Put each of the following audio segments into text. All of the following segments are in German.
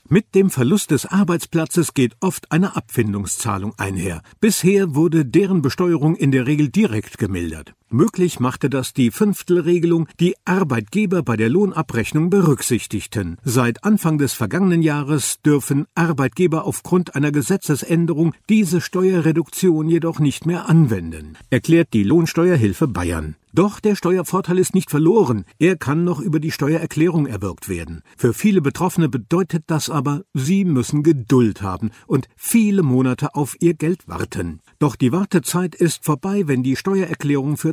Mit dem Verlust des Arbeitsplatzes geht oft eine Abfindungszahlung einher. Bisher wurde deren Besteuerung in der Regel direkt gemildert. Möglich machte das die Fünftelregelung, die Arbeitgeber bei der Lohnabrechnung berücksichtigten. Seit Anfang des vergangenen Jahres dürfen Arbeitgeber aufgrund einer Gesetzesänderung diese Steuerreduktion jedoch nicht mehr anwenden, erklärt die Lohnsteuerhilfe Bayern. Doch der Steuervorteil ist nicht verloren. Er kann noch über die Steuererklärung erwirkt werden. Für viele Betroffene bedeutet das aber, sie müssen Geduld haben und viele Monate auf ihr Geld warten. Doch die Wartezeit ist vorbei, wenn die Steuererklärung für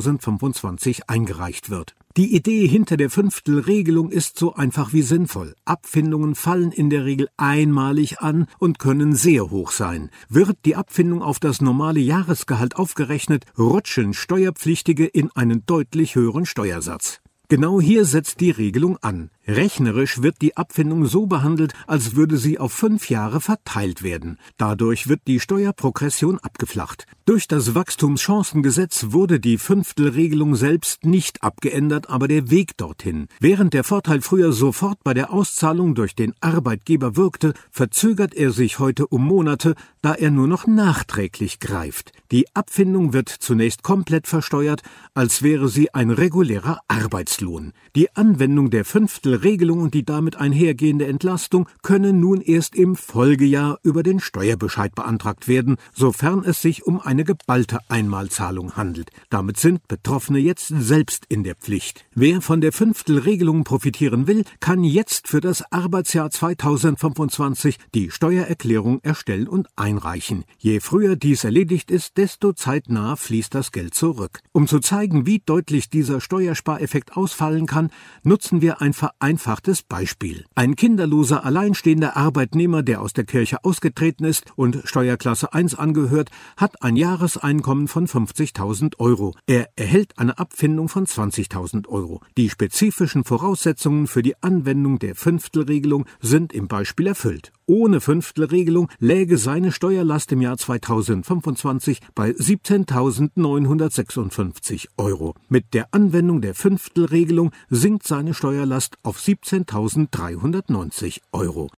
2025 eingereicht wird. Die Idee hinter der Fünftelregelung ist so einfach wie sinnvoll. Abfindungen fallen in der Regel einmalig an und können sehr hoch sein. Wird die Abfindung auf das normale Jahresgehalt aufgerechnet, rutschen Steuerpflichtige in einen deutlich höheren Steuersatz. Genau hier setzt die Regelung an. Rechnerisch wird die Abfindung so behandelt, als würde sie auf 5 Jahre verteilt werden. Dadurch wird die Steuerprogression abgeflacht. Durch das Wachstumschancengesetz wurde die Fünftelregelung selbst nicht abgeändert, aber der Weg dorthin. Während der Vorteil früher sofort bei der Auszahlung durch den Arbeitgeber wirkte, verzögert er sich heute um Monate, da er nur noch nachträglich greift. Die Abfindung wird zunächst komplett versteuert, als wäre sie ein regulärer Arbeitslohn. Die Anwendung der Fünftelregelung und die damit einhergehende Entlastung können nun erst im Folgejahr über den Steuerbescheid beantragt werden, sofern es sich um eine geballte Einmalzahlung handelt. Damit sind Betroffene jetzt selbst in der Pflicht. Wer von der Fünftelregelung profitieren will, kann jetzt für das Arbeitsjahr 2025 die Steuererklärung erstellen und einreichen. Je früher dies erledigt ist, desto zeitnah fließt das Geld zurück. Um zu zeigen, wie deutlich dieser Steuerspareffekt ausfallen kann, nutzen wir ein vereinfachtes Beispiel. Ein kinderloser, alleinstehender Arbeitnehmer, der aus der Kirche ausgetreten ist und Steuerklasse 1 angehört, hat ein Jahreseinkommen von 50.000 Euro. Er erhält eine Abfindung von 20.000 Euro. Die spezifischen Voraussetzungen für die Anwendung der Fünftelregelung sind im Beispiel erfüllt. Ohne Fünftelregelung läge seine Steuerlast im Jahr 2025 bei 17.956 Euro. Mit der Anwendung der Fünftelregelung sinkt seine Steuerlast auf 17.390 Euro.